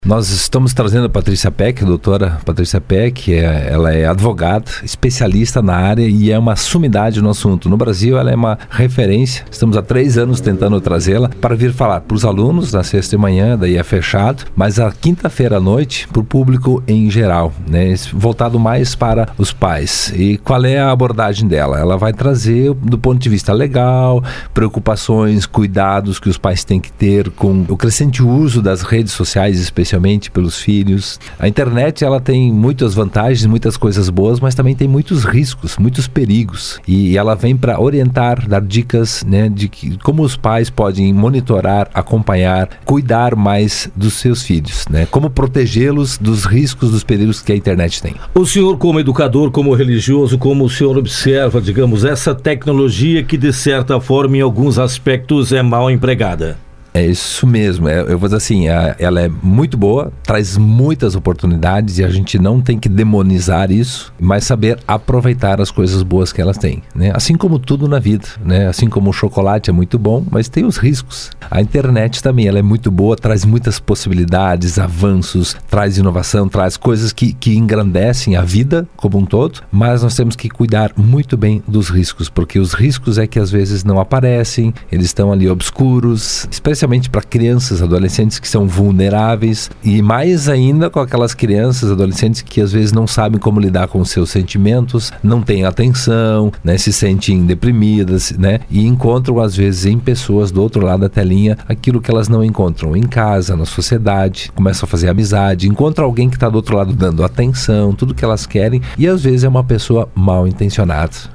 Nós estamos trazendo a Patrícia Peck, a doutora Patrícia Peck, ela é advogada, especialista na área e é uma sumidade no assunto. No Brasil, ela é uma referência. Estamos há 3 anos tentando trazê-la para vir falar para os alunos na sexta de manhã, daí é fechado, mas a quinta-feira à noite para o público em geral, né? Voltado mais para os pais. E qual é a abordagem dela? Ela vai trazer do ponto de vista legal, preocupações, cuidados que os pais têm que ter com o crescente uso das redes sociais, especialmente pelos filhos. A internet, ela tem muitas vantagens, muitas coisas boas, mas também tem muitos riscos, muitos perigos. E ela vem para orientar, dar dicas, né, de como os pais podem monitorar, acompanhar, cuidar mais dos seus filhos, né? Como protegê-los dos riscos, dos perigos que a internet tem. O senhor, como educador, como religioso, como o senhor observa, digamos, essa tecnologia que, de certa forma, em alguns aspectos, é mal empregada? É isso mesmo, eu vou dizer assim, ela é muito boa, traz muitas oportunidades e a gente não tem que demonizar isso, mas saber aproveitar as coisas boas que elas têm, né? Assim como tudo na vida, né? Assim como o chocolate é muito bom, mas tem os riscos. A internet também, ela é muito boa, traz muitas possibilidades, avanços, traz inovação, traz coisas que engrandecem a vida como um todo, mas nós temos que cuidar muito bem dos riscos, porque os riscos é que às vezes não aparecem, eles estão ali obscuros, especialmente para crianças, adolescentes que são vulneráveis e mais ainda com aquelas crianças, adolescentes que às vezes não sabem como lidar com os seus sentimentos, não têm atenção, né, se sentem deprimidas, né, e encontram às vezes em pessoas do outro lado da telinha aquilo que elas não encontram em casa, na sociedade, começam a fazer amizade, encontram alguém que está do outro lado dando atenção, tudo que elas querem e às vezes é uma pessoa mal intencionada.